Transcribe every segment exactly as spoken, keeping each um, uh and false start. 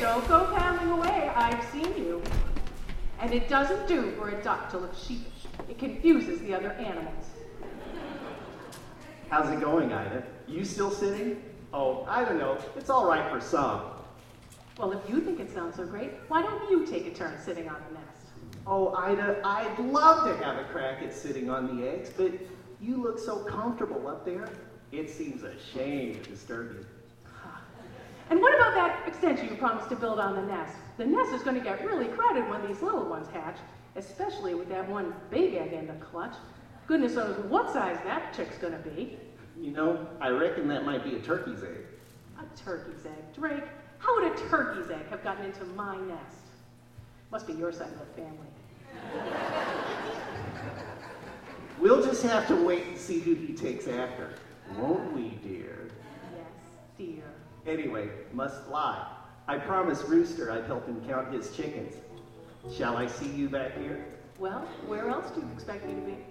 don't go paddling away. I've seen you. And it doesn't do for a duck to look sheepish. It confuses the other animals. How's it going, Ida? You still sitting? Oh, I don't know. It's all right for some. Well, if you think it sounds so great, why don't you take a turn sitting on the nest? Oh, Ida, I'd love to have a crack at sitting on the eggs, but you look so comfortable up there. It seems a shame to disturb you. And what about that extension you promised to build on the nest? The nest is going to get really crowded when these little ones hatch, especially with that one big egg in the clutch. Goodness knows what size that chick's going to be. You know, I reckon that might be a turkey's egg. A turkey's egg? Drake, how would a turkey's egg have gotten into my nest? Must be your side of the family. We'll just have to wait and see who he takes after, won't we, dear? Yes, dear. Anyway, must fly. I promised Rooster I'd help him count his chickens. Shall I see you back here? Well, where else do you expect me to be?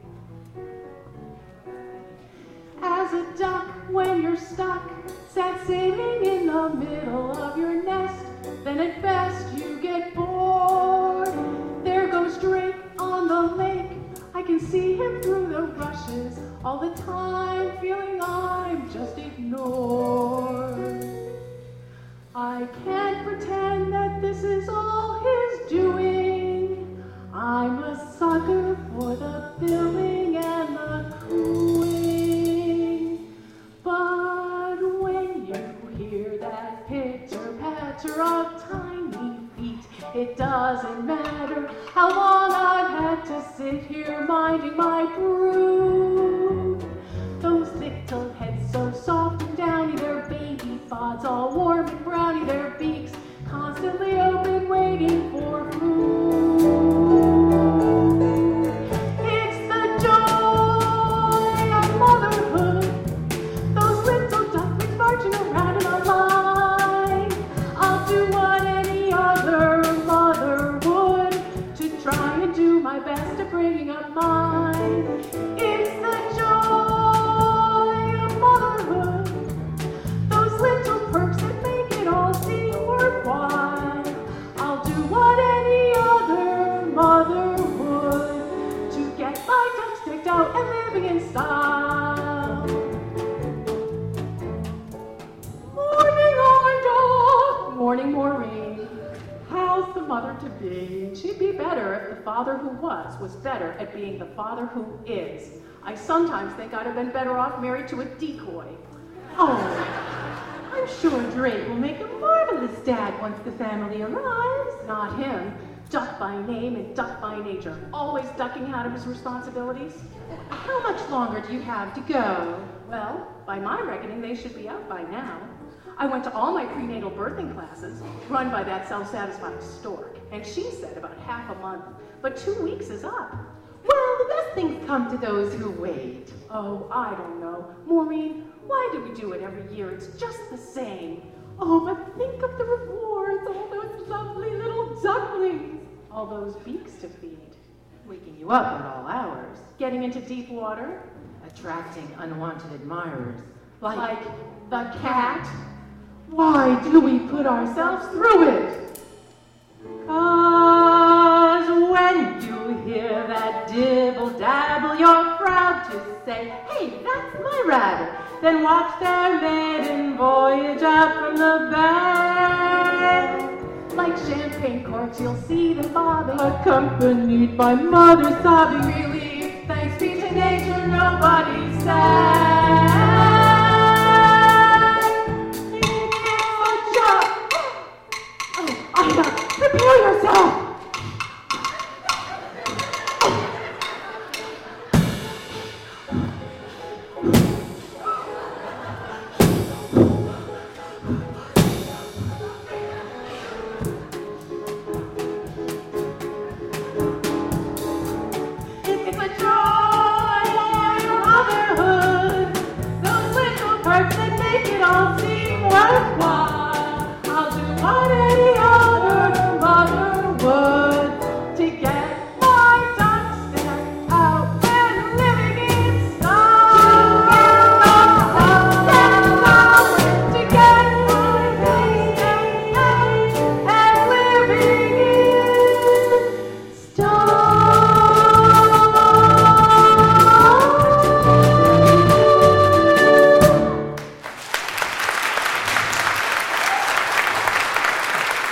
As a duck, when you're stuck, sat sitting in the middle of your nest, then at best you get bored. There goes Drake on the lake. I can see him through the rushes all the time, feeling I'm just ignored. I can't pretend that this is all his doing. I'm a sucker for the billing and the cooing. But when you hear that pitter-patter of tiny feet, it doesn't matter how long I've had to sit here minding my brood. Those little heads so soft and downy, their baby pods all warm and browny, their beaks constantly open waiting for food. It's the joy of motherhood, those little ducklings marching around in a line. I'll do what any other mother would to try and do my best at bringing up mine. It's the joy of motherhood, those little perks that make it all seem worthwhile. I'll do what any other mother would to get my ducks decked out and living in style. Morning, Ida. Morning, Maureen. How's the mother to be? She'd be better if the father who was was better at being the father who is. I sometimes think I'd have been better off married to a decoy. Oh, I'm sure Drake will make a marvelous dad once the family arrives. Not him. Duck by name and duck by nature. Always ducking out of his responsibilities. How much longer do you have to go? Well, by my reckoning, they should be out by now. I went to all my prenatal birthing classes, run by that self-satisfied stork, and she said about half a month, but two weeks is up. Well, the best things come to those who wait. Oh, I don't know. Maureen, why do we do it every year? It's just the same. Oh, but think of the rewards, all those lovely little ducklings. All those beaks to feed. Waking you up at all hours. Getting into deep water. Attracting unwanted admirers. Like, like the cat. Why do we put ourselves through it? 'Cause when you hear that dibble-dabble, you're proud to say, hey, that's my rabbit. Then watch their maiden voyage out from the bay. Like champagne corks, you'll see them bobbing, accompanied by mother sobbing. Relief, thanks be to nature, nobody sad.